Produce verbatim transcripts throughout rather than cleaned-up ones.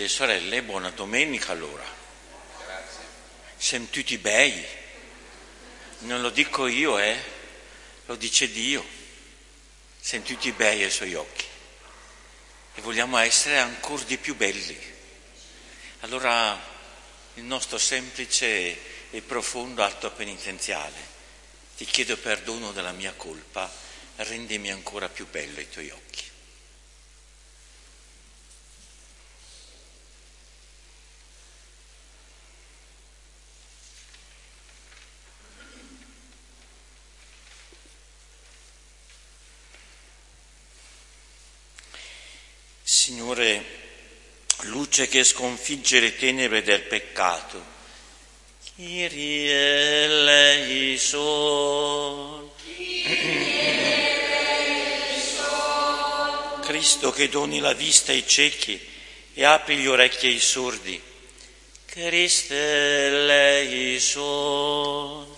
e sorelle, buona domenica allora. Grazie. Siamo tutti bei, non lo dico io, eh, lo dice Dio. Siamo tutti bei ai suoi occhi e vogliamo essere ancora di più belli. Allora il nostro semplice e profondo atto penitenziale: ti chiedo perdono della mia colpa, rendimi ancora più bello ai tuoi occhi. Signore, luce che sconfigge le tenebre del peccato, Kyrie eleison. Cristo che doni la vista ai ciechi e apri gli orecchi ai sordi, Christe eleison.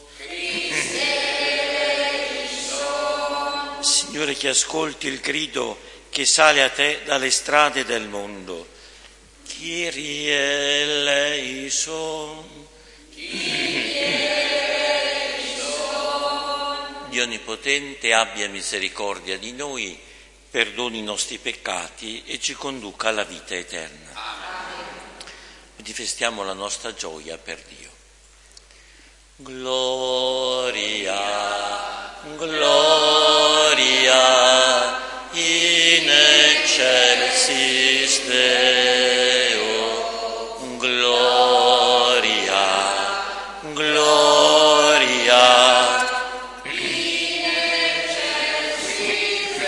Signore, che ascolti il grido che sale a te dalle strade del mondo, Kyrie eleison. Dio Onnipotente abbia misericordia di noi, perdoni i nostri peccati e ci conduca alla vita eterna. Amen. Manifestiamo la nostra gioia per Dio. Gloria, gloria in excelsis Deo, gloria, gloria in excelsis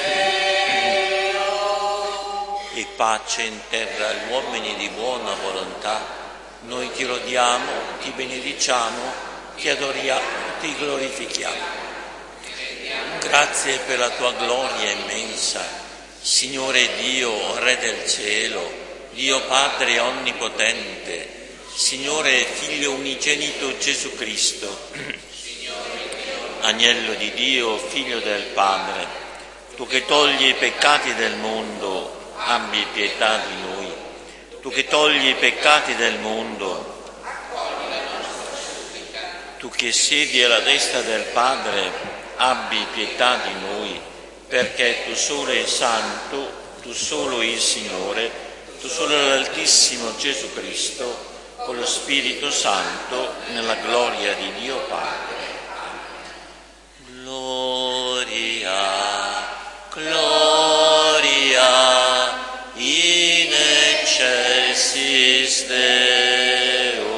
Deo. E pace in terra agli uomini di buona volontà. Noi ti lodiamo, ti benediciamo, ti adoriamo, ti glorifichiamo. Grazie per la tua gloria immensa, Signore Dio, Re del cielo, Dio Padre onnipotente, Signore Figlio unigenito Gesù Cristo, Agnello di Dio, Figlio del Padre, tu che togli i peccati del mondo, abbi pietà di noi. Tu che togli i peccati del mondo, tu che siedi alla destra del Padre, abbi pietà di noi, perché tu solo sei santo, tu solo il Signore, tu solo l'Altissimo Gesù Cristo, con lo Spirito Santo, nella gloria di Dio Padre. Gloria, gloria in excelsis Deo.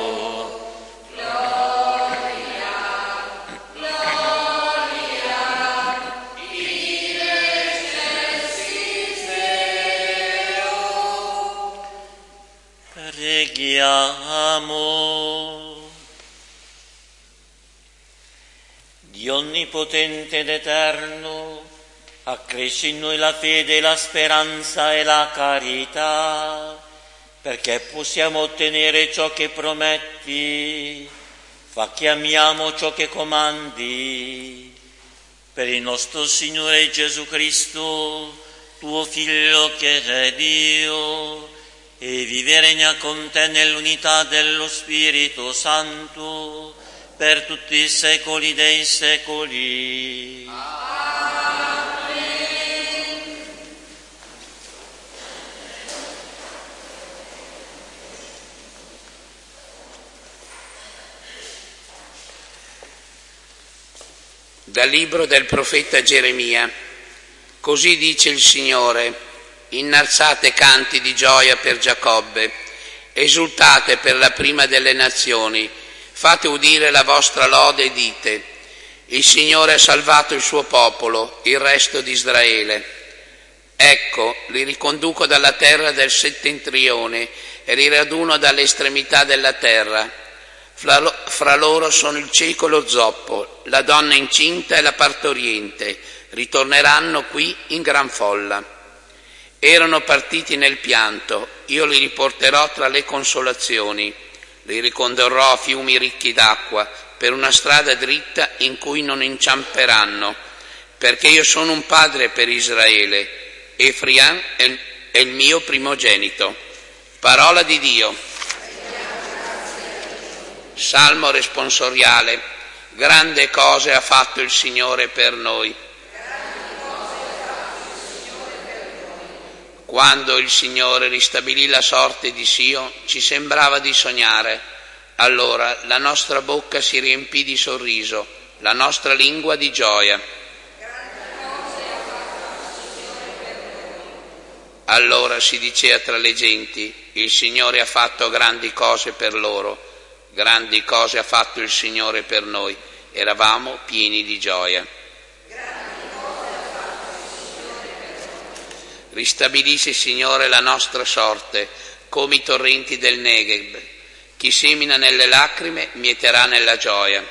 Preghiamo. Dio onnipotente ed eterno, accresci in noi la fede, la speranza e la carità, perché possiamo ottenere ciò che prometti. Fa che amiamo ciò che comandi. Per il nostro Signore Gesù Cristo, tuo Figlio che è Dio, e vive e regna con te nell'unità dello Spirito Santo per tutti i secoli dei secoli. Amen. Dal libro del profeta Geremia. Così dice il Signore: innalzate canti di gioia per Giacobbe, esultate per la prima delle nazioni, fate udire la vostra lode e dite: il Signore ha salvato il suo popolo, il resto di Israele. Ecco, li riconduco dalla terra del settentrione e li raduno dalle estremità della terra. Fra, lo, fra loro sono il cieco e lo zoppo, la donna incinta e la partoriente, ritorneranno qui in gran folla. Erano partiti nel pianto, io li riporterò tra le consolazioni, li ricondurrò a fiumi ricchi d'acqua, per una strada dritta in cui non inciamperanno, perché io sono un padre per Israele, Efraim è il mio primogenito. Parola di Dio. Salmo responsoriale. Grande cose ha fatto il Signore per noi. Quando il Signore ristabilì la sorte di Sion, ci sembrava di sognare. Allora la nostra bocca si riempì di sorriso, la nostra lingua di gioia. Allora si diceva tra le genti: il Signore ha fatto grandi cose per loro, grandi cose ha fatto il Signore per noi, eravamo pieni di gioia. Ristabilisce il Signore la nostra sorte, come i torrenti del Negev. Chi semina nelle lacrime mieterà nella gioia.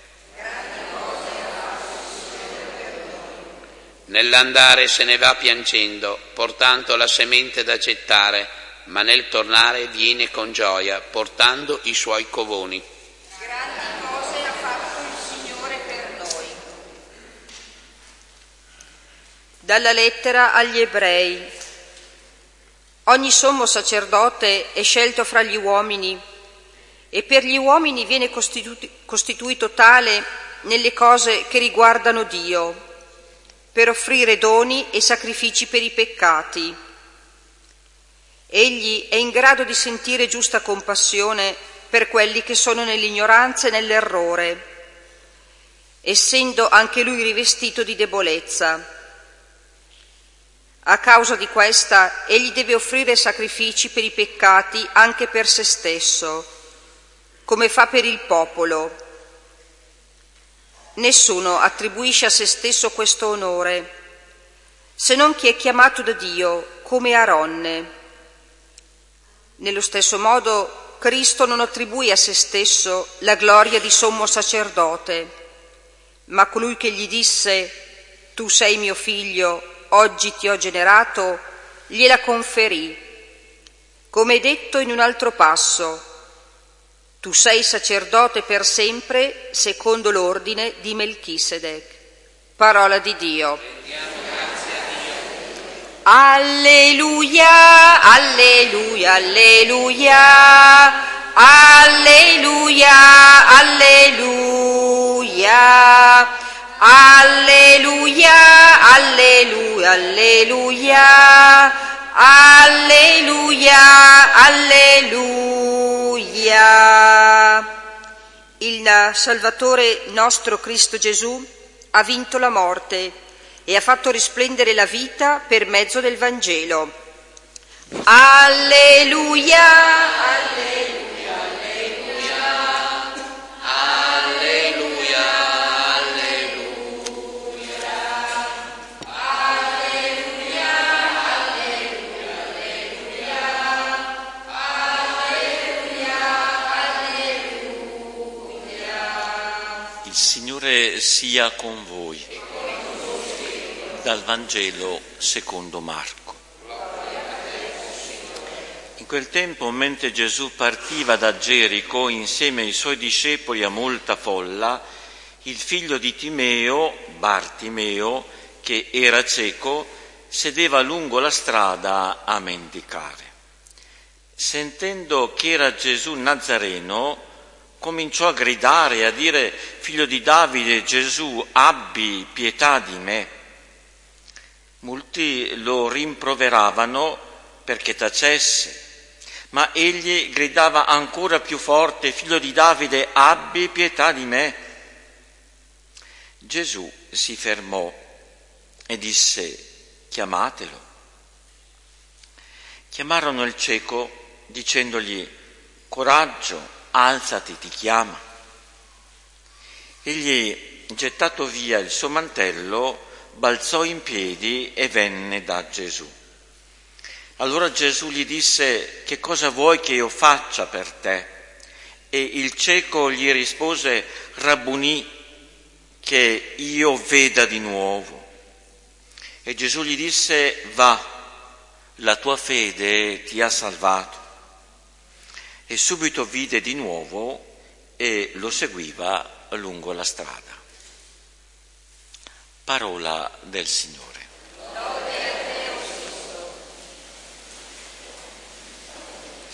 Nell'andare se ne va piangendo, portando la semente da gettare, ma nel tornare viene con gioia, portando i suoi covoni. Grandi cose ha fatto il Signore per noi. Dalla lettera agli Ebrei. Ogni sommo sacerdote è scelto fra gli uomini e per gli uomini viene costitu- costituito tale nelle cose che riguardano Dio, per offrire doni e sacrifici per i peccati. Egli è in grado di sentire giusta compassione per quelli che sono nell'ignoranza e nell'errore, essendo anche lui rivestito di debolezza. A causa di questa, egli deve offrire sacrifici per i peccati anche per se stesso, come fa per il popolo. Nessuno attribuisce a se stesso questo onore, se non chi è chiamato da Dio, come Aronne. Nello stesso modo, Cristo non attribuì a se stesso la gloria di sommo sacerdote, ma colui che gli disse: «Tu sei mio figlio, oggi ti ho generato», gliela conferì, come è detto in un altro passo: «Tu sei sacerdote per sempre, secondo l'ordine di Melchisedec». Parola di Dio. Alleluia, alleluia, alleluia, alleluia, alleluia, alleluia, alleluia, alleluia, alleluia, alleluia. Il Salvatore nostro Cristo Gesù ha vinto la morte e ha fatto risplendere la vita per mezzo del Vangelo. Alleluia, alleluia, alleluia, Alleluia, alleluia, alleluia, alleluia, alleluia. Il Signore sia con voi. Dal Vangelo secondo Marco. In quel tempo, mentre Gesù partiva da Gerico insieme ai suoi discepoli a molta folla, il figlio di Timeo, Bartimeo, che era cieco, sedeva lungo la strada a mendicare. Sentendo che era Gesù Nazareno, cominciò a gridare e a dire: «Figlio di Davide, Gesù, abbi pietà di me». Molti lo rimproveravano perché tacesse, ma egli gridava ancora più forte: «Figlio di Davide, abbi pietà di me». Gesù si fermò e disse: «Chiamatelo». Chiamarono il cieco dicendogli: «Coraggio, alzati, ti chiama». Egli, gettato via il suo mantello, balzò in piedi e venne da Gesù. Allora Gesù gli disse: «Che cosa vuoi che io faccia per te?» E il cieco gli rispose: «Rabbunì, che io veda di nuovo». E Gesù gli disse: «Va, la tua fede ti ha salvato». E subito vide di nuovo e lo seguiva lungo la strada. Parola del Signore.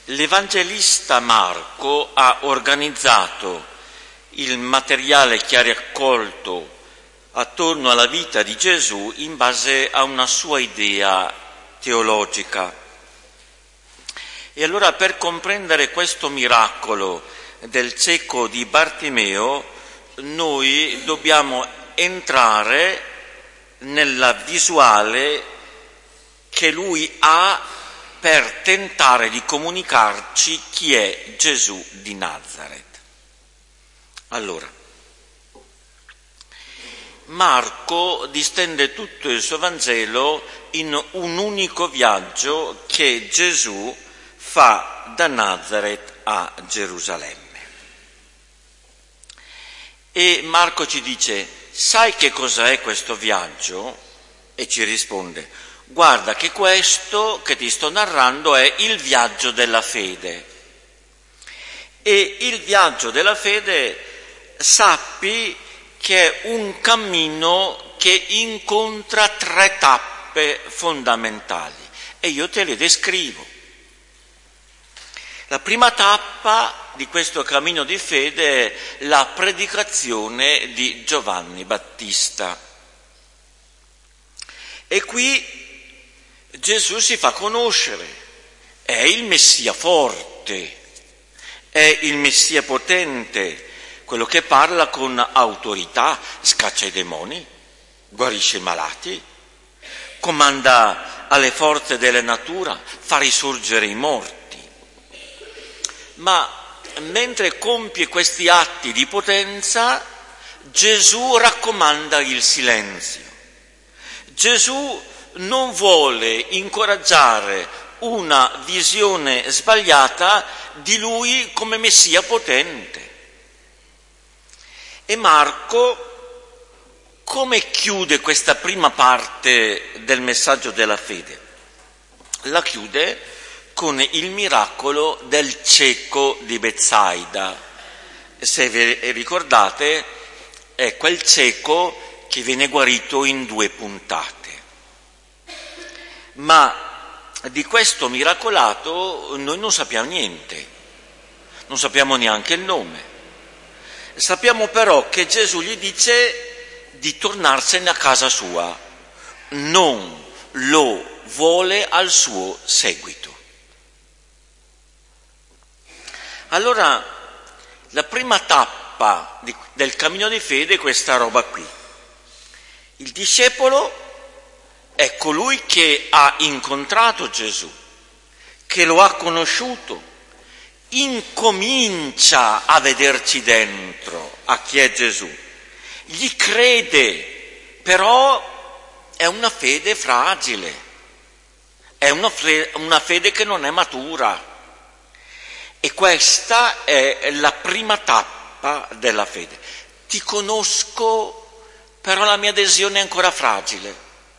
L'Evangelista Marco ha organizzato il materiale che ha raccolto attorno alla vita di Gesù in base a una sua idea teologica. E allora, per comprendere questo miracolo del cieco di Bartimeo, noi dobbiamo entrare nella visuale che lui ha per tentare di comunicarci chi è Gesù di Nazaret. Allora, Marco distende tutto il suo Vangelo in un unico viaggio che Gesù fa da Nazaret a Gerusalemme. E Marco ci dice: sai che cosa è questo viaggio? E ci risponde: guarda che questo che ti sto narrando è il viaggio della fede. E il viaggio della fede, sappi che è un cammino che incontra tre tappe fondamentali e io te le descrivo. La prima tappa di questo cammino di fede è la predicazione di Giovanni Battista. E qui Gesù si fa conoscere, è il Messia forte, è il Messia potente, quello che parla con autorità, scaccia i demoni, guarisce i malati, comanda alle forze della natura, fa risorgere i morti. Ma mentre compie questi atti di potenza, Gesù raccomanda il silenzio. Gesù non vuole incoraggiare una visione sbagliata di lui come Messia potente. E Marco come chiude questa prima parte del messaggio della fede? La chiude con il miracolo del cieco di Betsaida. Se vi ricordate, è quel cieco che viene guarito in due puntate. Ma di questo miracolato noi non sappiamo niente, non sappiamo neanche il nome. Sappiamo però che Gesù gli dice di tornarsene a casa sua, non lo vuole al suo seguito. Allora, la prima tappa di, del cammino di fede è questa roba qui. Il discepolo è colui che ha incontrato Gesù, che lo ha conosciuto, incomincia a vederci dentro a chi è Gesù, gli crede, però è una fede fragile, è una, fre- una fede che non è matura. E questa è la prima tappa della fede. Ti conosco, però la mia adesione è ancora fragile.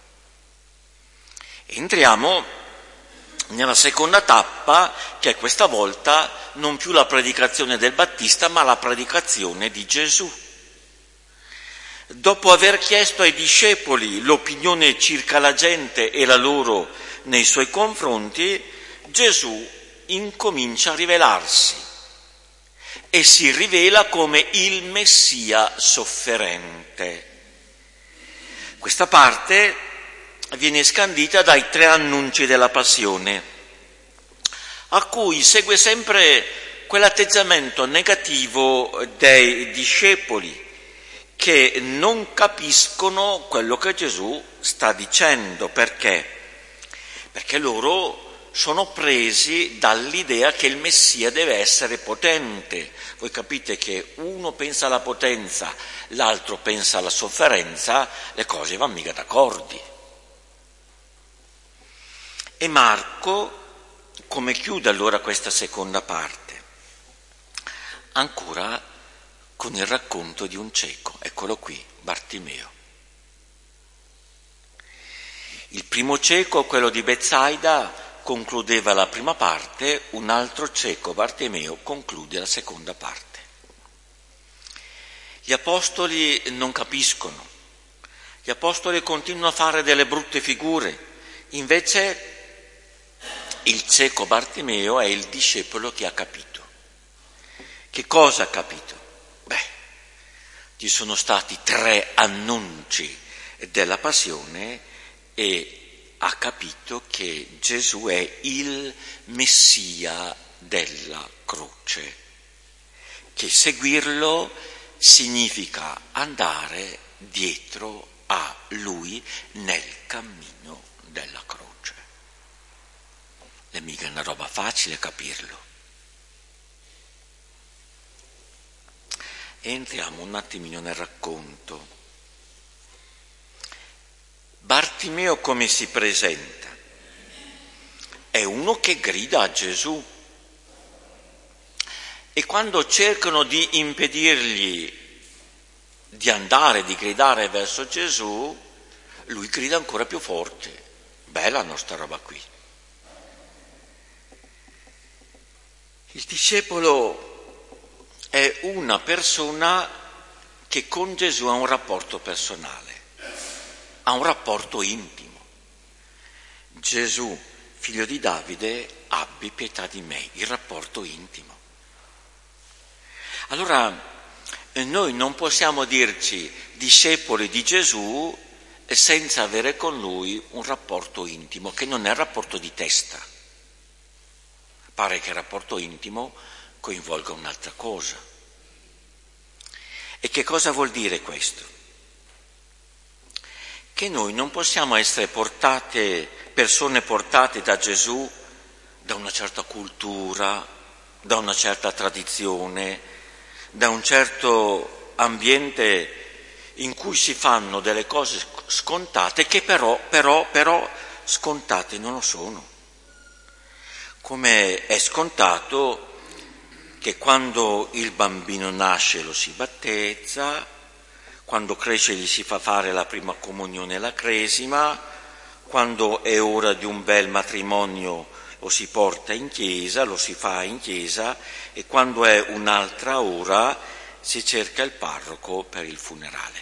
Entriamo nella seconda tappa, che è questa volta non più la predicazione del Battista, ma la predicazione di Gesù. Dopo aver chiesto ai discepoli l'opinione circa la gente e la loro nei suoi confronti, Gesù incomincia a rivelarsi e si rivela come il Messia sofferente. Questa parte viene scandita dai tre annunci della passione, a cui segue sempre quell'atteggiamento negativo dei discepoli che non capiscono quello che Gesù sta dicendo. Perché? Perché loro sono presi dall'idea che il Messia deve essere potente. Voi capite che uno pensa alla potenza, l'altro pensa alla sofferenza, le cose vanno mica d'accordo. E Marco come chiude allora questa seconda parte? Ancora con il racconto di un cieco, eccolo qui, Bartimeo. Il primo cieco, quello di Betsaida, concludeva la prima parte, un altro cieco, Bartimeo, conclude la seconda parte. Gli apostoli non capiscono, gli apostoli continuano a fare delle brutte figure, invece il cieco Bartimeo è il discepolo che ha capito. Che cosa ha capito? Beh, ci sono stati tre annunci della passione e ha capito che Gesù è il Messia della croce, che seguirlo significa andare dietro a lui nel cammino della croce. È mica una roba facile capirlo. Entriamo un attimino nel racconto. Bartimeo come si presenta? È uno che grida a Gesù. E quando cercano di impedirgli di andare, di gridare verso Gesù, lui grida ancora più forte. Bella nostra roba qui. Il discepolo è una persona che con Gesù ha un rapporto personale, ha un rapporto intimo. Gesù, figlio di Davide, abbi pietà di me, il rapporto intimo. Allora, noi non possiamo dirci discepoli di Gesù senza avere con lui un rapporto intimo, che non è il rapporto di testa. Pare che il rapporto intimo coinvolga un'altra cosa. E che cosa vuol dire questo? Che noi non possiamo essere portate, persone portate da Gesù da una certa cultura, da una certa tradizione, da un certo ambiente in cui si fanno delle cose scontate che però, però, però scontate non lo sono. Come è scontato che quando il bambino nasce lo si battezza, quando cresce gli si fa fare la prima comunione e la cresima, quando è ora di un bel matrimonio lo si porta in chiesa, lo si fa in chiesa, e quando è un'altra ora si cerca il parroco per il funerale.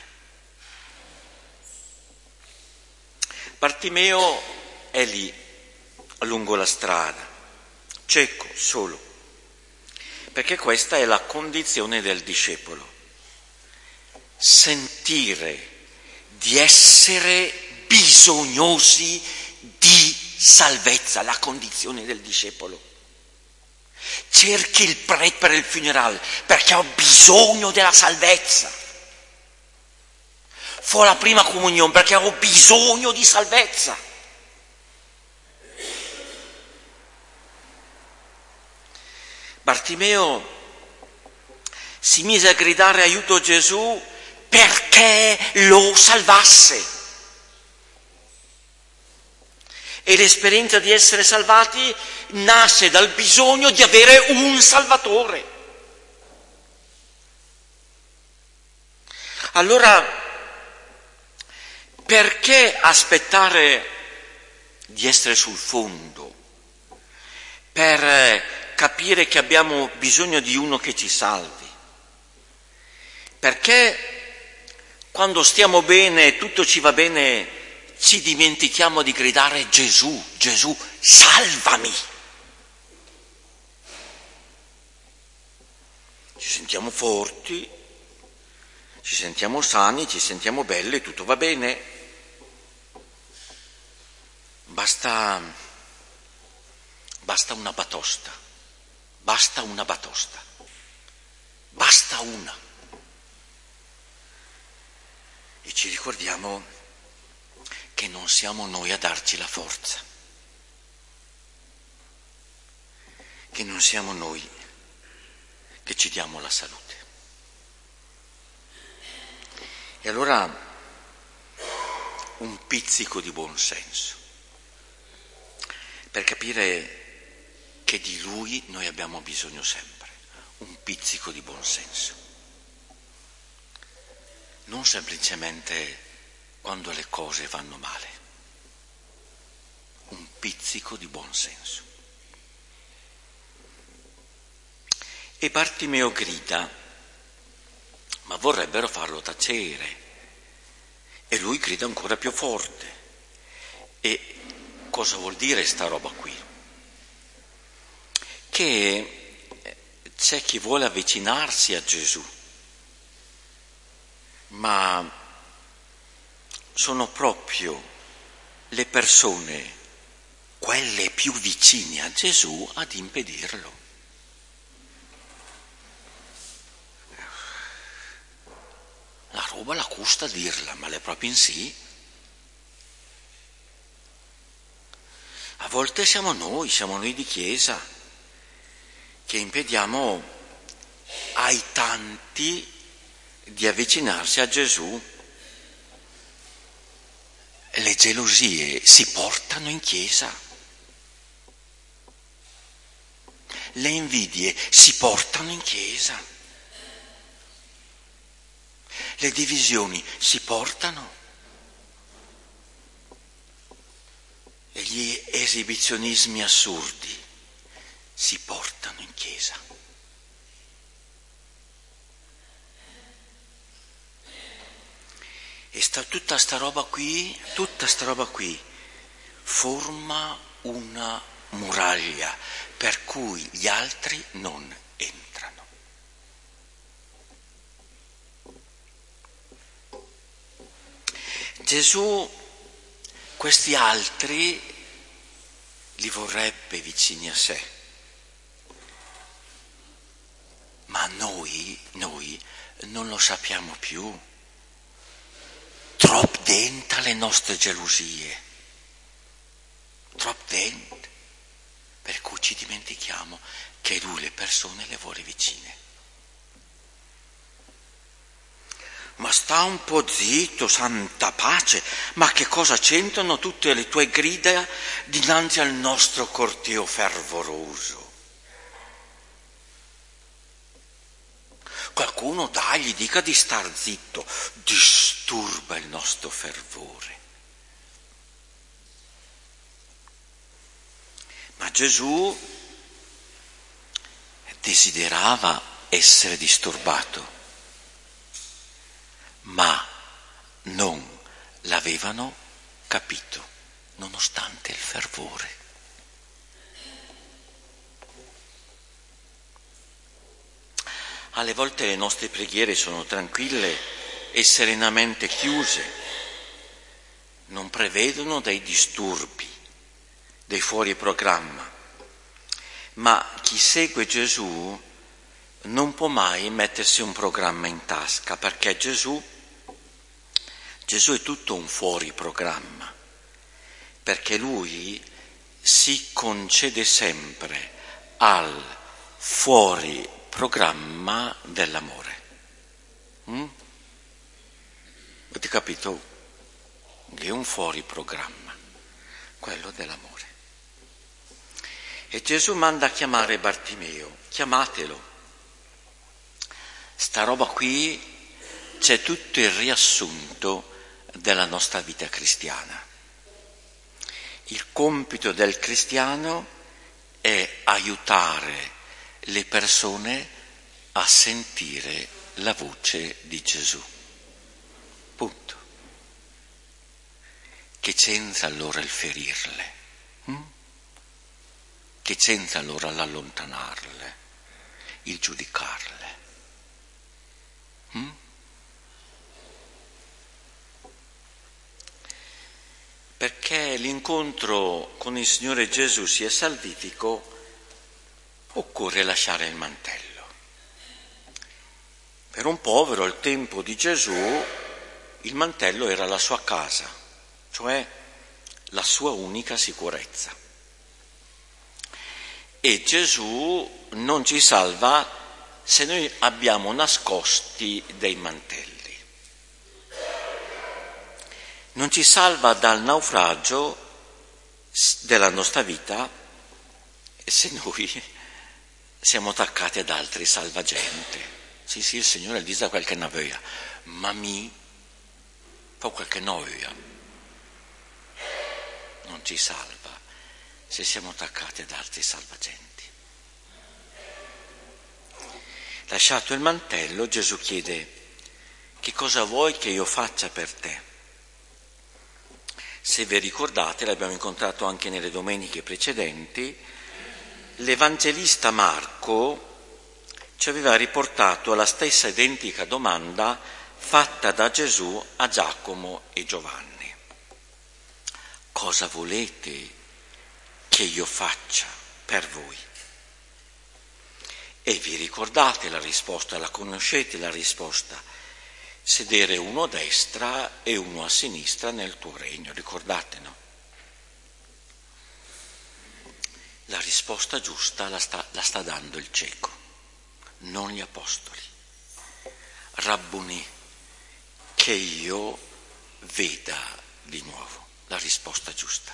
Bartimeo è lì, lungo la strada, cieco, solo, perché questa è la condizione del discepolo. Sentire di essere bisognosi di salvezza, la condizione del discepolo. Cerchi il prete per il funerale perché ho bisogno della salvezza. Fo la prima comunione perché ho bisogno di salvezza. Bartimeo si mise a gridare aiuto a Gesù perché lo salvasse. E l'esperienza di essere salvati nasce dal bisogno di avere un Salvatore. Allora, perché aspettare di essere sul fondo per capire che abbiamo bisogno di uno che ci salvi? Perché quando stiamo bene, tutto ci va bene, ci dimentichiamo di gridare Gesù, Gesù, salvami. Ci sentiamo forti, ci sentiamo sani, ci sentiamo belli, tutto va bene. Basta, basta una batosta, basta una batosta, basta una. E ci ricordiamo che non siamo noi a darci la forza, che non siamo noi che ci diamo la salute. E allora un pizzico di buon senso, per capire che di Lui noi abbiamo bisogno sempre, un pizzico di buon senso. Non semplicemente quando le cose vanno male, un pizzico di buon senso. E Bartimeo grida, ma vorrebbero farlo tacere, e lui grida ancora più forte. E cosa vuol dire sta roba qui? che c'è chi vuole avvicinarsi a Gesù, ma sono proprio le persone, quelle più vicine a Gesù, ad impedirlo. La roba la custa dirla, ma è proprio in sì. A volte siamo noi, siamo noi di Chiesa, che impediamo ai tanti di avvicinarsi a Gesù. Le gelosie si portano in Chiesa, le invidie si portano in Chiesa, le divisioni si portano, e gli esibizionismi assurdi si portano in Chiesa. E sta, tutta sta roba qui, tutta sta roba qui forma una muraglia per cui gli altri non entrano. Gesù questi altri li vorrebbe vicini a sé, ma noi, noi non lo sappiamo più. Troppo dentro le nostre gelosie, troppo dentro, per cui ci dimentichiamo che lui le persone le vuole vicine. Ma sta un po' zitto, santa pace, ma che cosa c'entrano tutte le tue grida dinanzi al nostro corteo fervoroso? Qualcuno dai, gli dica di star zitto, disturba il nostro fervore. Ma Gesù desiderava essere disturbato, ma non l'avevano capito, nonostante il fervore. Alle volte le nostre preghiere sono tranquille e serenamente chiuse, non prevedono dei disturbi, dei fuori programma, ma chi segue Gesù non può mai mettersi un programma in tasca, perché Gesù, Gesù è tutto un fuori programma, perché lui si concede sempre al fuori programma dell'amore. Mm? Avete capito? Che è un fuori programma, quello dell'amore. E Gesù manda a chiamare Bartimeo, chiamatelo. Sta roba qui c'è tutto il riassunto della nostra vita cristiana. Il compito del cristiano è aiutare le persone a sentire la voce di Gesù. Punto. Che c'entra allora il ferirle? Hm? Che c'entra allora l'allontanarle, il giudicarle? Hm? Perché l'incontro con il Signore Gesù sia salvifico, occorre lasciare il mantello. Per un povero al tempo di Gesù il mantello era la sua casa, cioè la sua unica sicurezza. E Gesù non ci salva se noi abbiamo nascosti dei mantelli. Non ci salva dal naufragio della nostra vita se noi siamo attaccati ad altri salvagente. Sì, sì, il Signore dice qualche naveia, ma mi fa qualche noia. Non ci salva se siamo attaccati ad altri salvagenti. Lasciato il mantello, Gesù chiede: che cosa vuoi che io faccia per te? Se vi ricordate, l'abbiamo incontrato anche nelle domeniche precedenti, l'Evangelista Marco ci aveva riportato la stessa identica domanda fatta da Gesù a Giacomo e Giovanni. Cosa volete che io faccia per voi? E vi ricordate la risposta, la conoscete la risposta: sedere uno a destra e uno a sinistra nel tuo regno. Ricordate, no? La risposta giusta la sta, la sta dando il cieco, non gli apostoli. Rabbuni, che io veda di nuovo, la risposta giusta.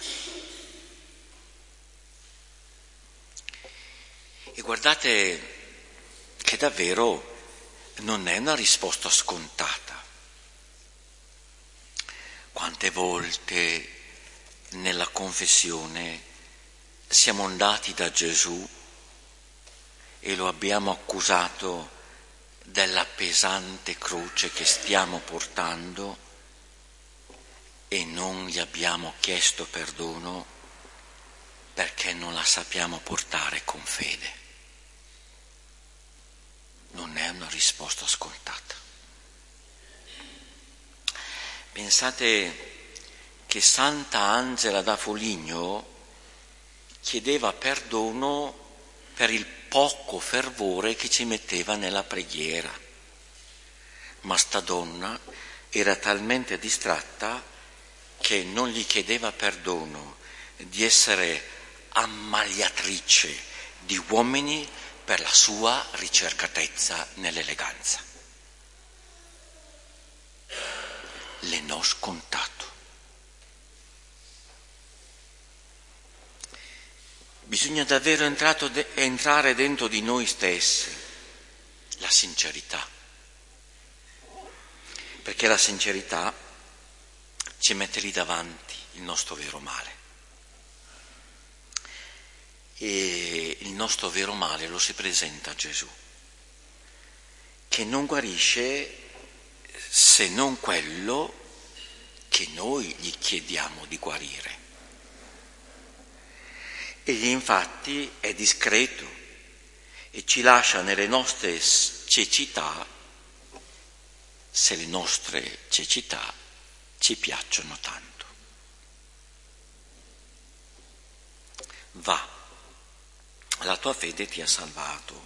E guardate che davvero non è una risposta scontata. Quante volte nella confessione siamo andati da Gesù e lo abbiamo accusato della pesante croce che stiamo portando e non gli abbiamo chiesto perdono perché non la sappiamo portare con fede. Non è una risposta scontata. Pensate che Santa Angela da Foligno chiedeva perdono per il poco fervore che ci metteva nella preghiera, ma sta donna era talmente distratta che non gli chiedeva perdono di essere ammaliatrice di uomini per la sua ricercatezza nell'eleganza. Le n'ho scontato. Bisogna davvero entrato de- entrare dentro di noi stessi, la sincerità, perché la sincerità ci mette lì davanti il nostro vero male. E il nostro vero male lo si presenta a Gesù, che non guarisce se non quello che noi gli chiediamo di guarire. Egli infatti è discreto e ci lascia nelle nostre cecità, se le nostre cecità ci piacciono tanto. Va, la tua fede ti ha salvato.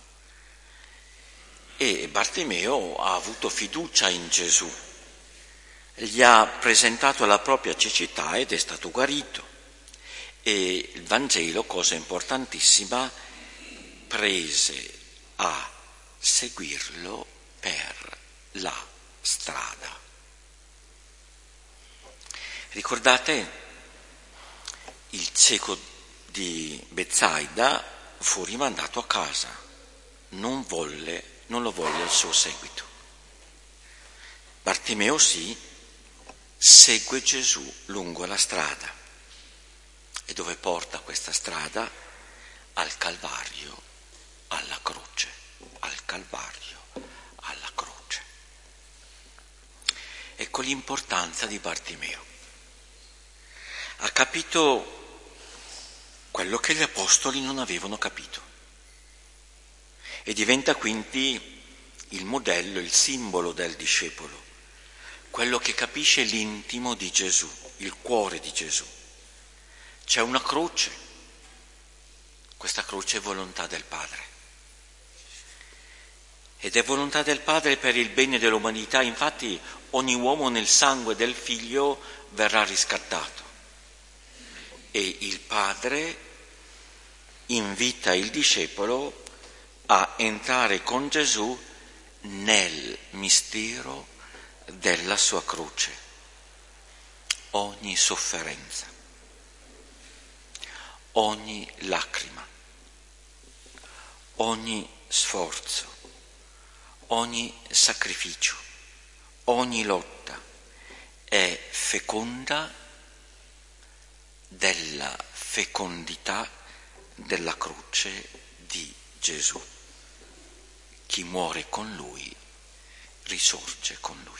E Bartimeo ha avuto fiducia in Gesù, gli ha presentato la propria cecità ed è stato guarito. E il Vangelo, cosa importantissima, prese a seguirlo per la strada. Ricordate, il cieco di Betsaida fu rimandato a casa, non volle, non lo volle al suo seguito. Bartimeo sì, segue Gesù lungo la strada. E dove porta questa strada? Al Calvario, alla croce, al Calvario, alla croce. Ecco l'importanza di Bartimeo. Ha capito quello che gli apostoli non avevano capito e diventa quindi il modello, il simbolo del discepolo, quello che capisce l'intimo di Gesù, il cuore di Gesù. C'è una croce, questa croce è volontà del Padre ed è volontà del Padre per il bene dell'umanità. Infatti ogni uomo nel sangue del Figlio verrà riscattato e il Padre invita il discepolo a entrare con Gesù nel mistero della sua croce. Ogni sofferenza, ogni lacrima, ogni sforzo, ogni sacrificio, ogni lotta è feconda della fecondità della croce di Gesù. Chi muore con Lui risorge con Lui.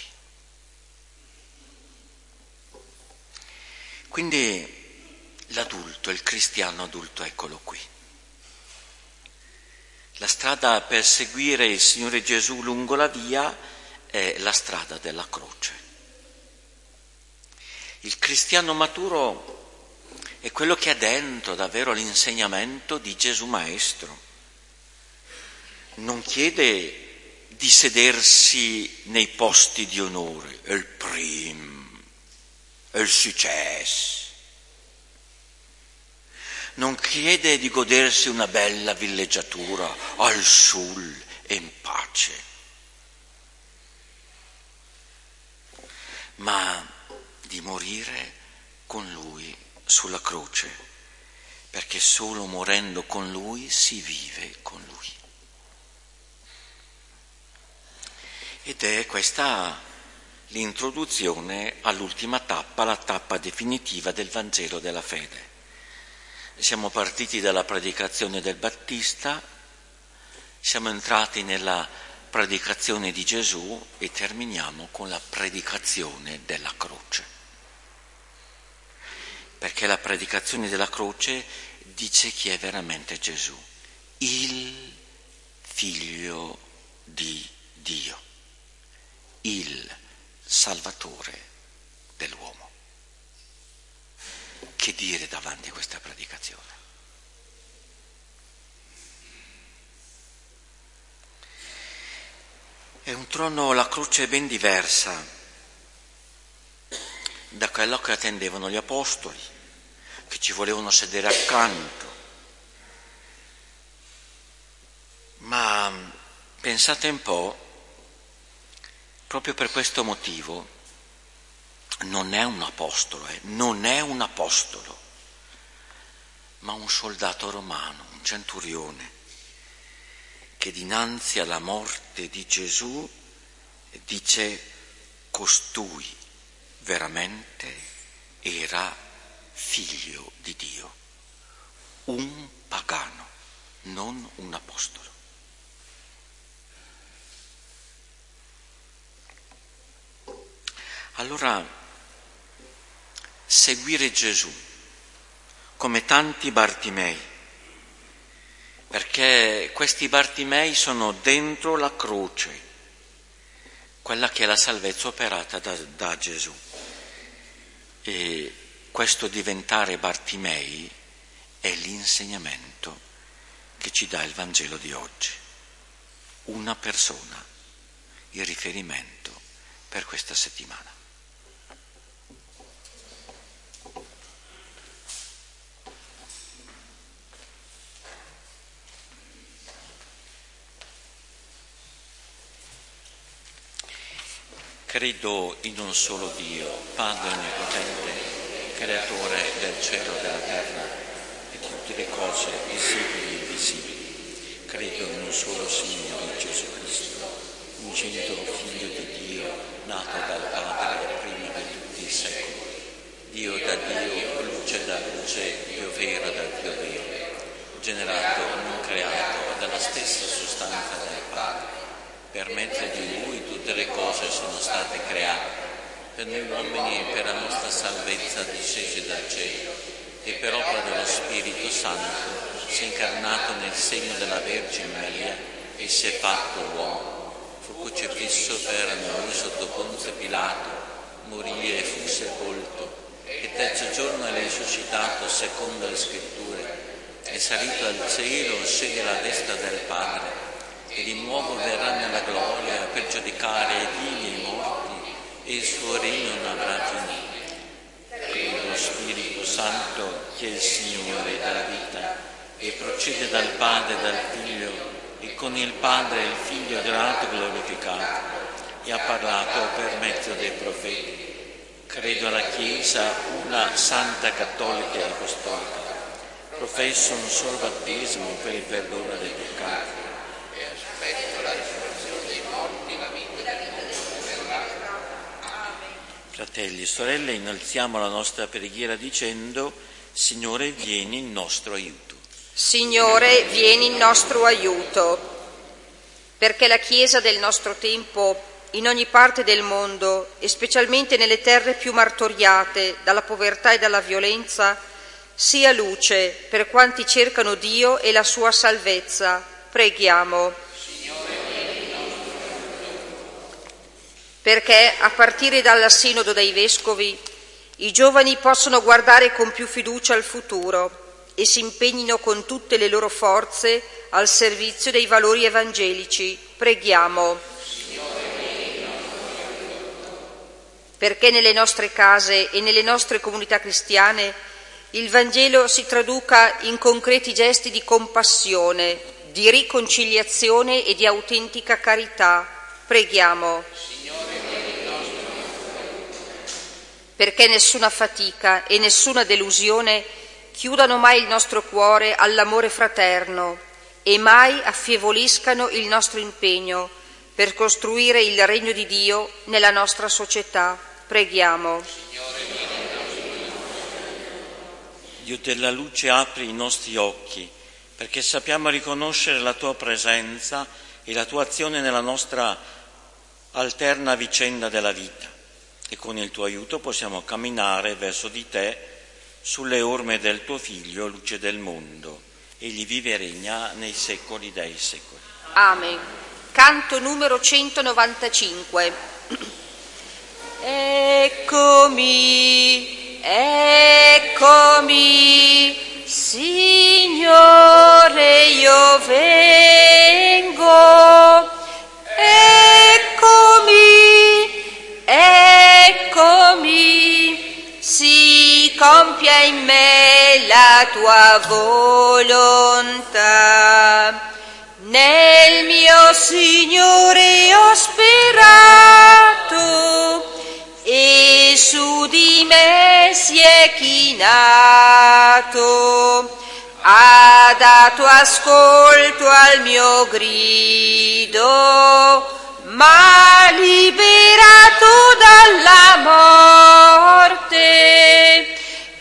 Quindi l'adulto, il cristiano adulto, eccolo qui. La strada per seguire il Signore Gesù lungo la via è la strada della croce. Il cristiano maturo è quello che ha dentro davvero l'insegnamento di Gesù Maestro. Non chiede di sedersi nei posti di onore, è il primo, è il successo. Non chiede di godersi una bella villeggiatura al sole e in pace, ma di morire con Lui sulla croce, perché solo morendo con Lui si vive con Lui. Ed è questa l'introduzione all'ultima tappa, la tappa definitiva del Vangelo della fede. Siamo partiti dalla predicazione del Battista, siamo entrati nella predicazione di Gesù e terminiamo con la predicazione della croce. Perché la predicazione della croce dice chi è veramente Gesù, il Figlio di Dio, il Salvatore dell'uomo. Che dire davanti a questa predicazione? È un trono, la croce, ben diversa da quello che attendevano gli apostoli, che ci volevano sedere accanto. Ma pensate un po', proprio per questo motivo, non è un apostolo, eh, non è un apostolo, ma un soldato romano, un centurione, che dinanzi alla morte di Gesù dice: costui veramente era figlio di Dio, un pagano, non un apostolo. Allora, seguire Gesù come tanti Bartimei, perché questi Bartimei sono dentro la croce, quella che è la salvezza operata da, da Gesù. E questo diventare Bartimei è l'insegnamento che ci dà il Vangelo di oggi. Una persona, il riferimento per questa settimana. Credo in un solo Dio, Padre onnipotente, creatore del cielo e della terra e di tutte le cose visibili e invisibili. Credo in un solo Signore Gesù Cristo, unigenito Figlio di Dio, nato dal Padre prima di tutti i secoli. Dio da Dio, luce da luce, Dio vero da Dio vero, generato, non creato, dalla stessa sostanza del Padre. Per mezzo di Lui tutte le cose sono state create, per noi uomini e per la nostra salvezza discese dal cielo, e per opera dello Spirito Santo si è incarnato nel segno della Vergine Maria e si è fatto uomo. Fu crocifisso per noi sotto Ponzio Pilato, morì e fu sepolto, e terzo giorno è risuscitato secondo le Scritture, è salito al cielo, siede alla destra del Padre, e di nuovo verrà nella gloria per giudicare i vivi e i morti, e il suo regno non avrà fine. Credo lo Spirito Santo, che è il Signore della vita, e procede dal Padre e dal Figlio, e con il Padre e il Figlio adorato e glorificato, e ha parlato per mezzo dei profeti. Credo alla Chiesa, una santa, cattolica e apostolica. Professo un solo battesimo per il perdono dei peccati. Fratelli e sorelle, innalziamo la nostra preghiera dicendo: Signore, vieni in nostro aiuto. Signore, vieni in nostro aiuto, perché la Chiesa del nostro tempo, in ogni parte del mondo e specialmente nelle terre più martoriate dalla povertà e dalla violenza, sia luce per quanti cercano Dio e la sua salvezza, Preghiamo. Perché a partire dalla Sinodo dei Vescovi i giovani possono guardare con più fiducia al futuro e si impegnino con tutte le loro forze al servizio dei valori evangelici. Preghiamo. Perché nelle nostre case e nelle nostre comunità cristiane il Vangelo si traduca in concreti gesti di compassione, di riconciliazione e di autentica carità. Preghiamo. Perché nessuna fatica e nessuna delusione chiudano mai il nostro cuore all'amore fraterno e mai affievoliscano il nostro impegno per costruire il regno di Dio nella nostra società. Preghiamo. Dio della luce, apri i nostri occhi perché sappiamo riconoscere la Tua presenza e la Tua azione nella nostra alterna vicenda della vita e con il Tuo aiuto possiamo camminare verso di Te sulle orme del Tuo Figlio, luce del mondo. Egli vive e regna nei secoli dei secoli. Amen. Canto numero centonovantacinque. Eccomi, eccomi, Signore, io vengo. Eccomi, eccomi, si compia in me la Tua volontà. Nel mio Signore ho sperato e su di me si è chinato. Ha dato ascolto al mio grido, m'ha liberato dalla morte.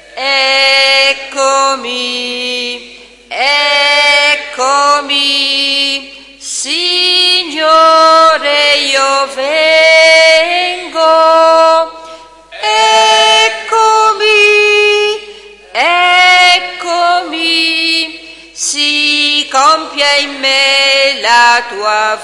Eccomi, eccomi, Signore, io vengo. Eccomi, eccomi, si compia in me la Tua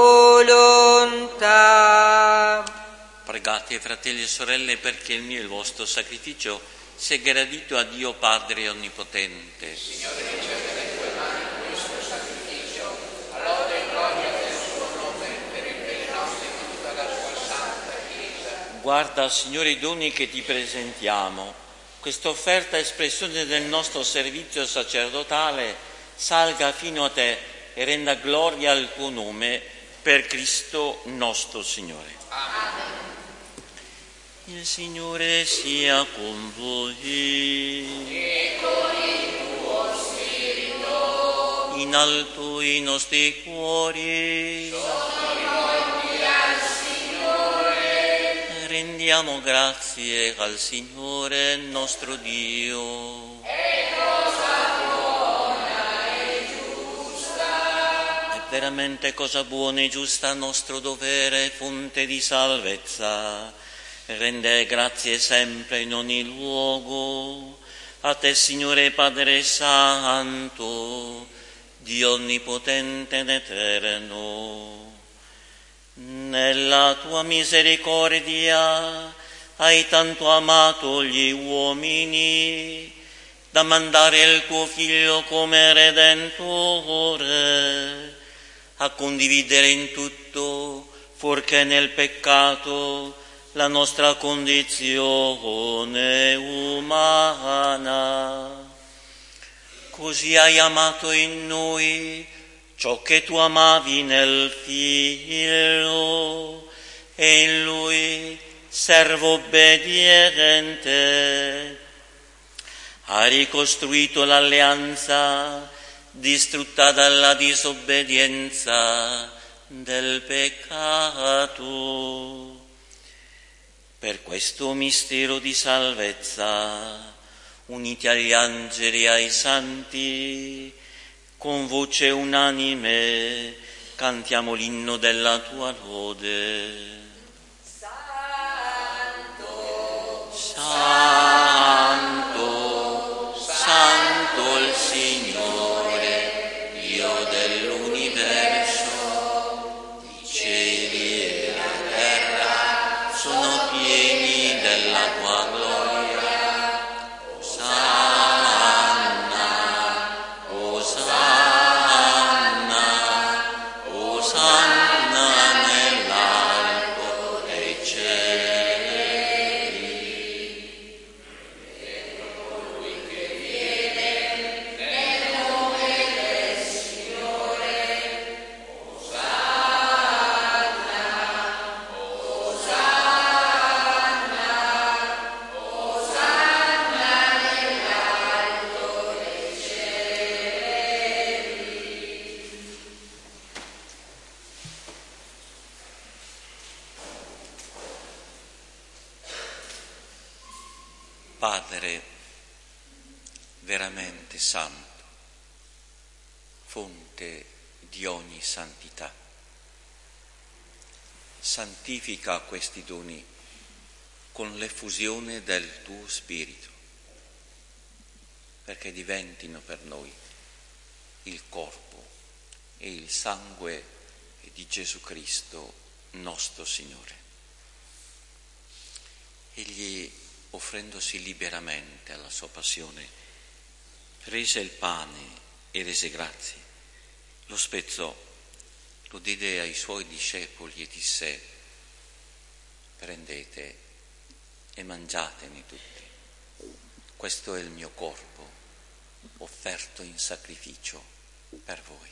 volontà. Pregate, fratelli e sorelle, perché il mio e il vostro sacrificio sia gradito a Dio Padre Onnipotente. Signore, riceve le Tue mani questo sacrificio, a lode e gloria del Suo nome, per il bene nostro e di tutta la Sua Santa Chiesa. Guarda, Signore, i doni che Ti presentiamo. Questa offerta espressione del nostro servizio sacerdotale salga fino a Te e renda gloria al Tuo nome, per Cristo nostro Signore. Amen. Il Signore sia con voi. E con il tuo spirito. In alto i nostri cuori. Sono rivolti al Signore. Rendiamo grazie al Signore nostro Dio. È cosa buona e giusta. È veramente cosa buona e giusta, nostro dovere, fonte di salvezza. Rende grazie sempre in ogni luogo a Te, Signore Padre Santo, Dio onnipotente ed eterno. Nella Tua misericordia hai tanto amato gli uomini da mandare il Tuo Figlio come Redentore a condividere in tutto, fuorché nel peccato, la nostra condizione umana. Così hai amato in noi ciò che Tu amavi nel Figlio, e in Lui, servo obbediente, hai ricostruito l'alleanza distrutta dalla disobbedienza del peccato. Per questo mistero di salvezza, uniti agli angeli e ai santi, con voce unanime cantiamo l'inno della Tua lode. Santo, Santo, Santo il Signore, Dio dell'universo. Padre veramente santo, fonte di ogni santità, santifica questi doni con l'effusione del tuo Spirito, perché diventino per noi il corpo e il sangue di Gesù Cristo, nostro Signore. Egli, offrendosi liberamente alla sua passione, prese il pane e rese grazie, lo spezzò, lo diede ai suoi discepoli e disse: prendete e mangiatene tutti. Questo è il mio corpo, offerto in sacrificio per voi.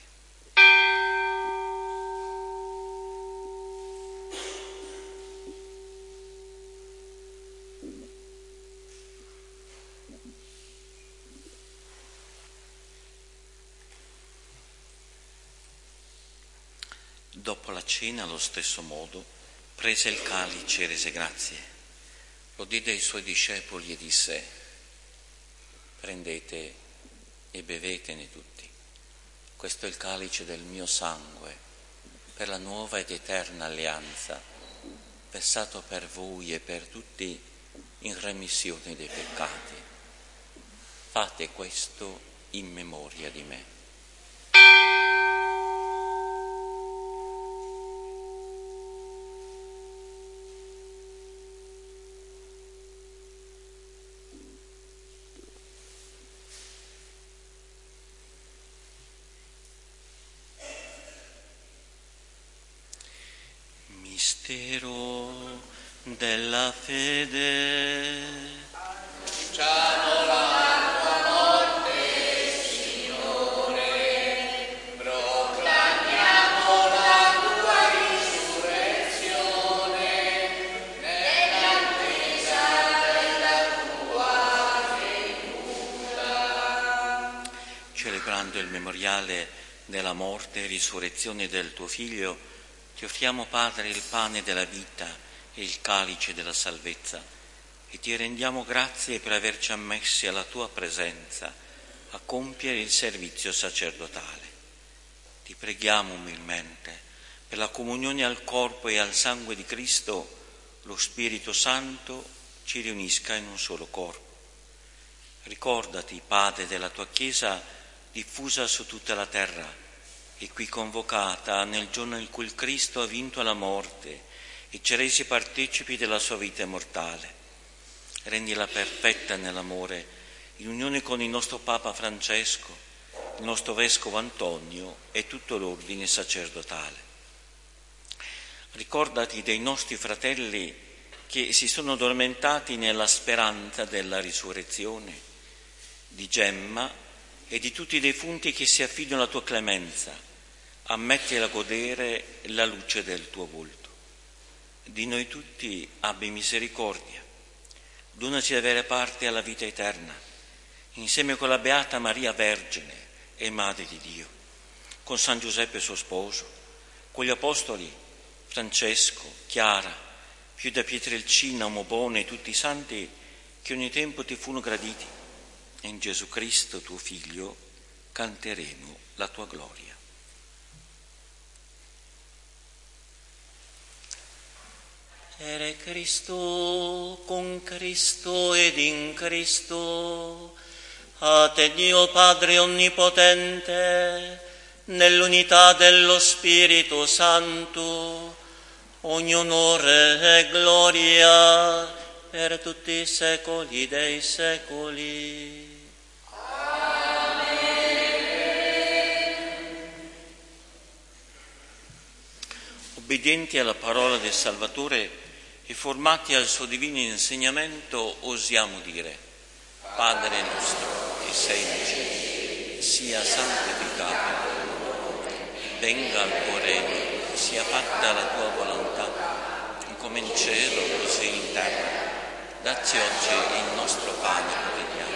Dopo la cena, allo stesso modo, prese il calice e rese grazie, lo diede ai suoi discepoli e disse: prendete e bevetene tutti. Questo è il calice del mio sangue, per la nuova ed eterna alleanza, versato per voi e per tutti in remissione dei peccati. Fate questo in memoria di me. Mistero della fede. Annunciamo la tua morte, Signore, proclamiamo la tua risurrezione, nell'attesa della tua venuta. Celebrando il memoriale della morte e risurrezione del tuo Figlio, ti offriamo, Padre, il pane della vita e il calice della salvezza, e ti rendiamo grazie per averci ammessi alla tua presenza a compiere il servizio sacerdotale. Ti preghiamo umilmente per la comunione al corpo e al sangue di Cristo, lo Spirito Santo ci riunisca in un solo corpo. Ricordati, Padre, della tua Chiesa diffusa su tutta la terra e qui convocata nel giorno in cui il Cristo ha vinto la morte e ci ha resi partecipi della sua vita immortale. Rendila perfetta nell'amore, in unione con il nostro Papa Francesco, il nostro Vescovo Antonio e tutto l'ordine sacerdotale. Ricordati dei nostri fratelli che si sono addormentati nella speranza della risurrezione, di Gemma e di tutti i defunti che si affidano alla tua clemenza. Ammettila a godere la luce del tuo volto. Di noi tutti abbi misericordia. Donaci di avere parte alla vita eterna, insieme con la Beata Maria Vergine e Madre di Dio, con San Giuseppe suo sposo, con gli Apostoli Francesco, Chiara, Pio da Pietrelcina, Omobone e tutti i santi che ogni tempo ti furono graditi. E in Gesù Cristo, tuo Figlio, canteremo la tua gloria. Ere Cristo, con Cristo ed in Cristo, a te Dio Padre Onnipotente, nell'unità dello Spirito Santo, ogni onore e gloria per tutti i secoli dei secoli. Obbedienti alla parola del Salvatore e formati al suo divino insegnamento, osiamo dire: Padre nostro che sei nei cieli, sia santificato, venga il tuo regno, sia fatta la tua volontà, come in cielo così in terra. Dacci oggi il nostro pane quotidiano,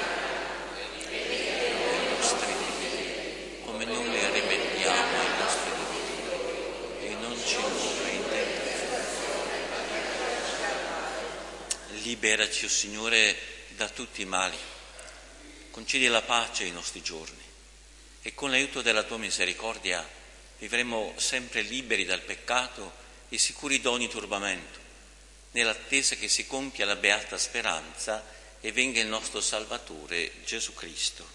i nostri debiti, come noi li rimettiamo ai nostri debitori, e non ci indurre in tentazione. Liberaci, o Signore, da tutti i mali. Concedi la pace ai nostri giorni e con l'aiuto della tua misericordia vivremo sempre liberi dal peccato e sicuri da ogni turbamento, nell'attesa che si compia la beata speranza e venga il nostro Salvatore Gesù Cristo.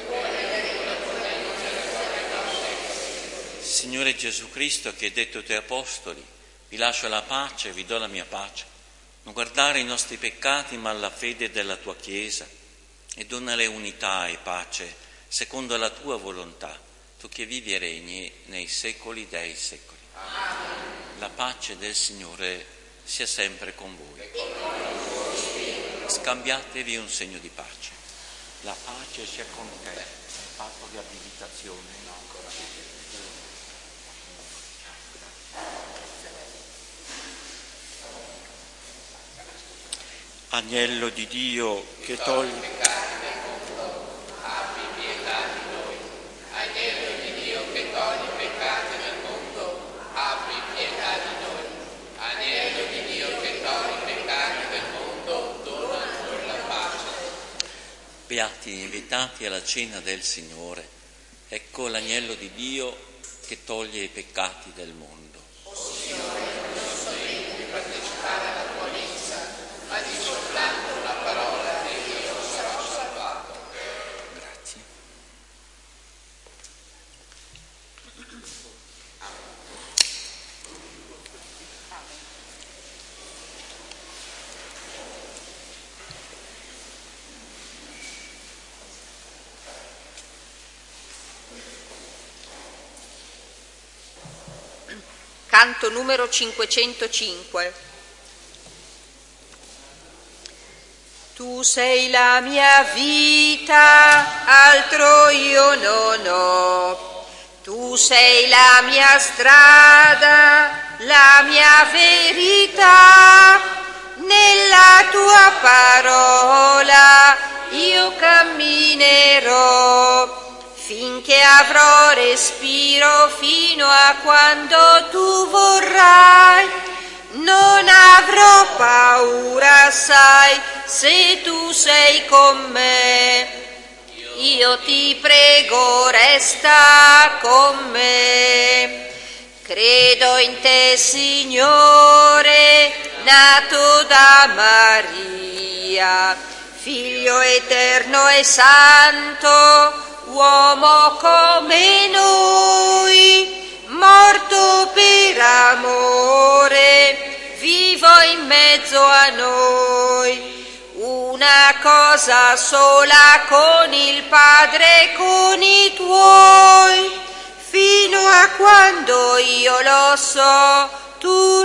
Signore Gesù Cristo, che hai detto ai tuoi apostoli: vi lascio la pace, vi do la mia pace, non guardare i nostri peccati ma la fede della tua Chiesa, e donale unità e pace secondo la tua volontà, tu che vivi e regni nei secoli dei secoli. Amen. La pace del Signore sia sempre con voi. Scambiatevi un segno di pace. La pace sia con te. Patto di abilitazione. Agnello di Dio che toglie beati invitati alla cena del Signore. Ecco l'agnello di Dio che toglie i peccati del mondo. O Signore, non so degno di partecipare alla tua messa, ma di soltanto una parola e io sarò salvato. Grazie. Canto numero cinquecentocinque. Tu sei la mia vita, altro io non ho. Tu sei la mia strada, la mia verità. Nella tua parola io camminerò, finché avrò respiro, fino a quando tu vorrai. Non avrò paura, sai, se tu sei con me. Io ti prego, resta con me. Credo in te, Signore, nato da Maria, Figlio eterno e santo, uomo come noi, morto per amore, vivo in mezzo a noi. Una cosa sola con il Padre e con i tuoi, fino a quando io lo so, tu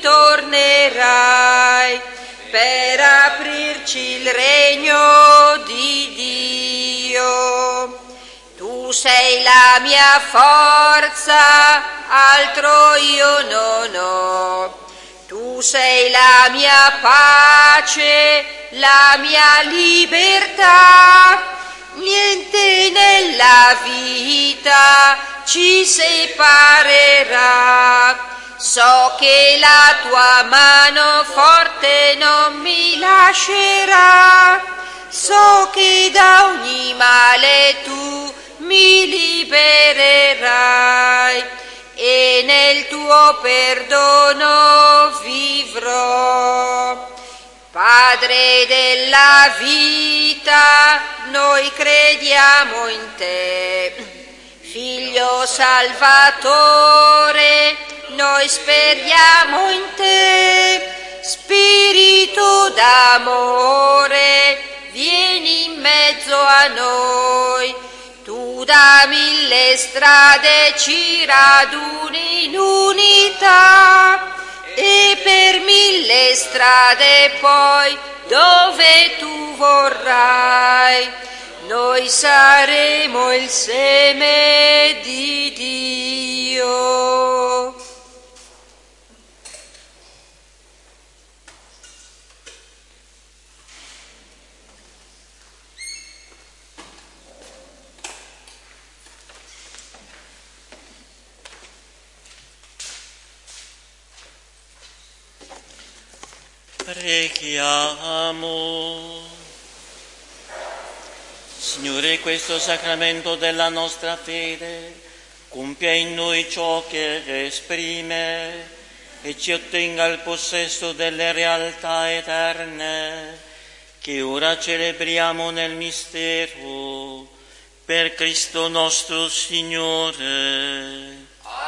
ritornerai per aprirci il regno di Dio. Tu sei la mia forza, altro io non ho. Tu sei la mia pace, la mia libertà. Niente nella vita ci separerà. So che la tua mano forte non mi lascerà. So che da ogni male tu mi libererai e nel tuo perdono vivrò. Padre della vita, noi crediamo in te. Figlio Salvatore, noi speriamo in te. Spirito d'amore, vieni in mezzo a noi. Tu da mille strade ci raduni in unità, e per mille strade poi dove tu vorrai noi saremo il seme di Dio. Preghiamo. Signore, questo sacramento della nostra fede compia in noi ciò che esprime e ci ottenga il possesso delle realtà eterne che ora celebriamo nel mistero per Cristo nostro Signore.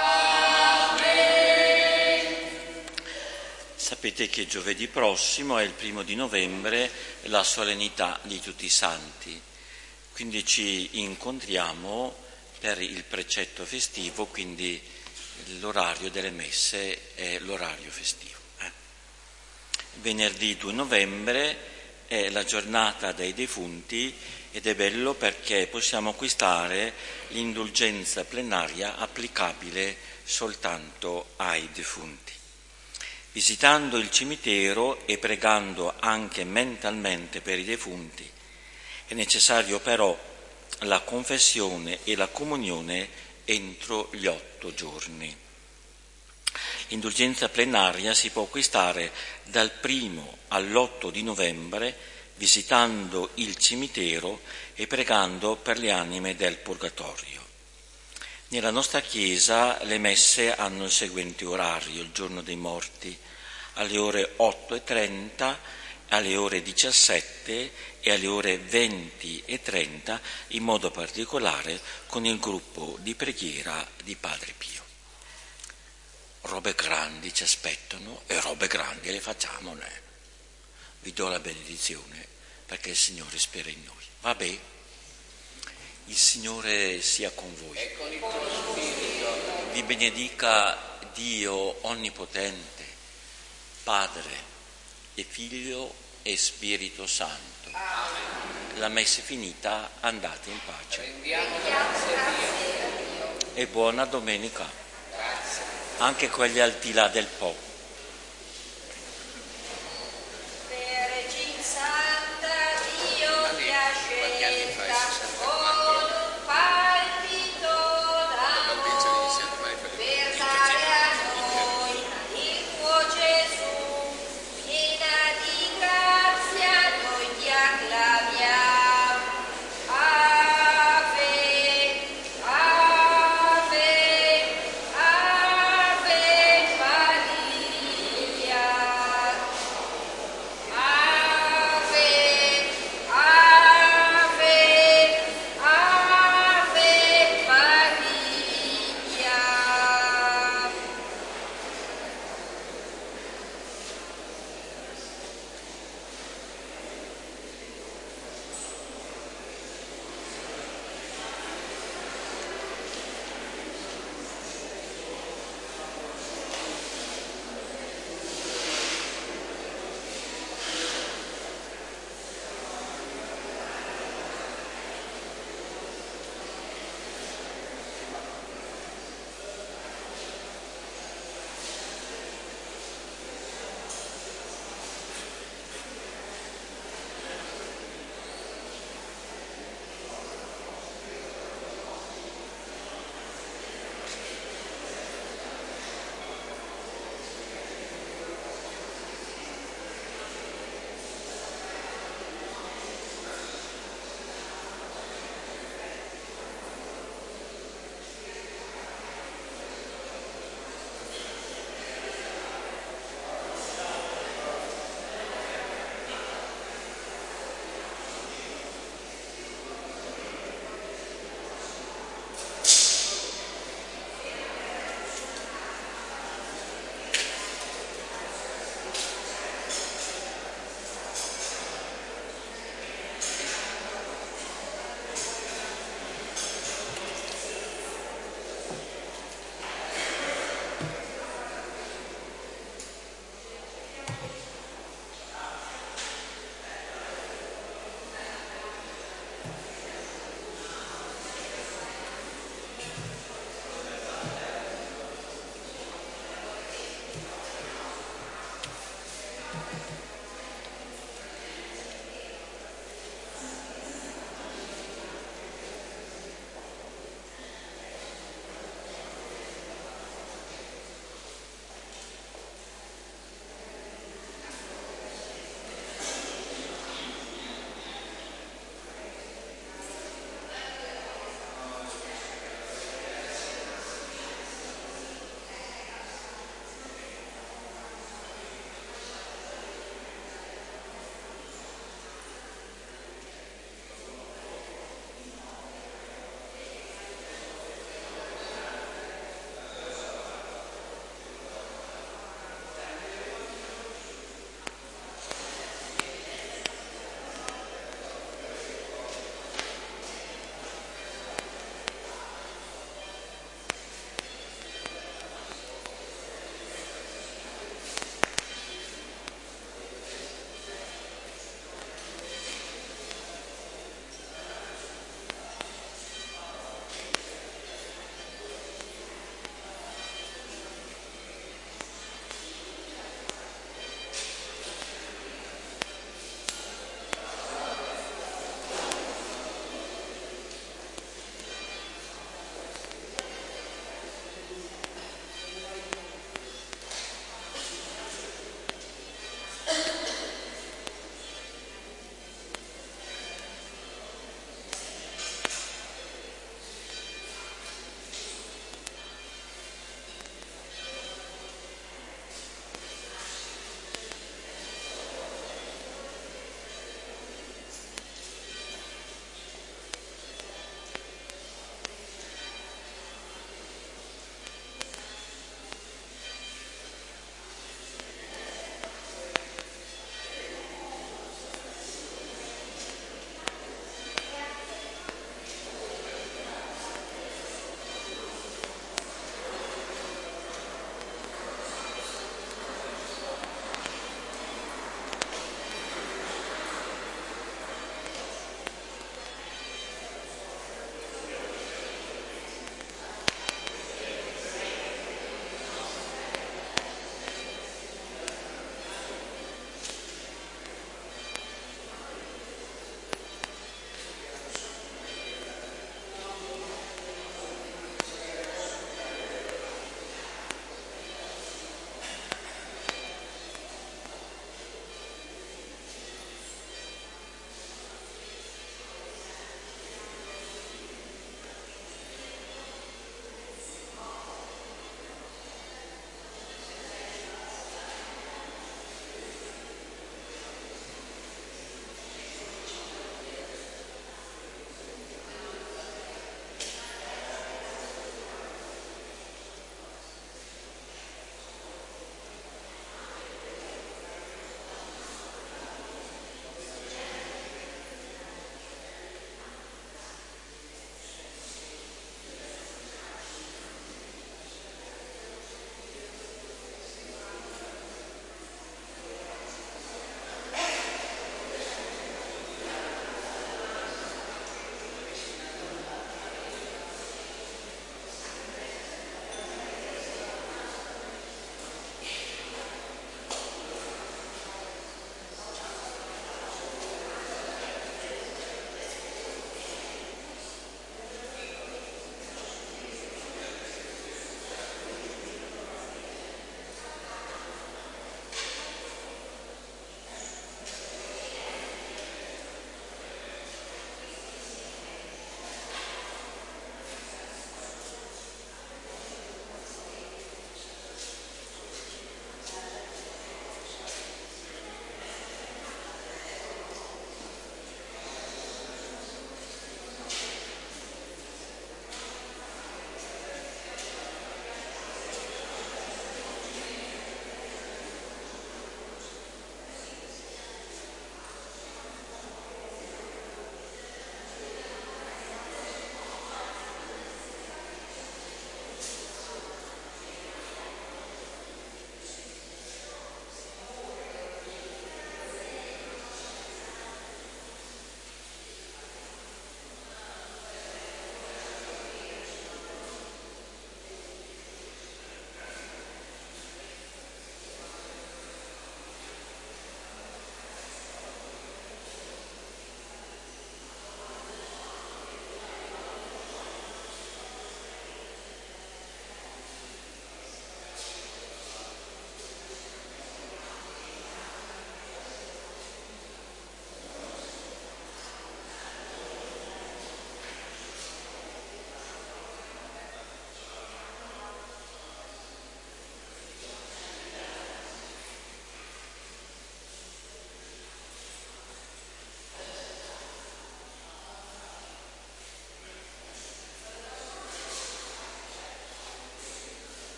Sapete che giovedì prossimo è il primo di novembre, la solennità di tutti i santi, quindi ci incontriamo per il precetto festivo, quindi l'orario delle messe è l'orario festivo. Eh. Venerdì due novembre è la giornata dei defunti ed è bello perché possiamo acquistare l'indulgenza plenaria applicabile soltanto ai defunti. Visitando il cimitero e pregando anche mentalmente per i defunti, è necessario però la confessione e la comunione entro gli otto giorni. L'indulgenza plenaria si può acquistare dal primo all'otto di novembre visitando il cimitero e pregando per le anime del purgatorio. Nella nostra Chiesa le messe hanno il seguente orario: il giorno dei morti alle ore otto e trenta, alle ore diciassette e alle ore venti e trenta, in modo particolare con il gruppo di preghiera di Padre Pio. Robe grandi ci aspettano e robe grandi le facciamo, né? Vi do la benedizione perché il Signore spera in noi. Vabbè, il Signore sia con voi. E con il tuo spirito. Vi benedica Dio Onnipotente, Padre e Figlio e Spirito Santo. Amen. La messa è finita, andate in pace. Rendiamo grazie a Dio. E buona domenica. Grazie. Anche quelli al di là del po'.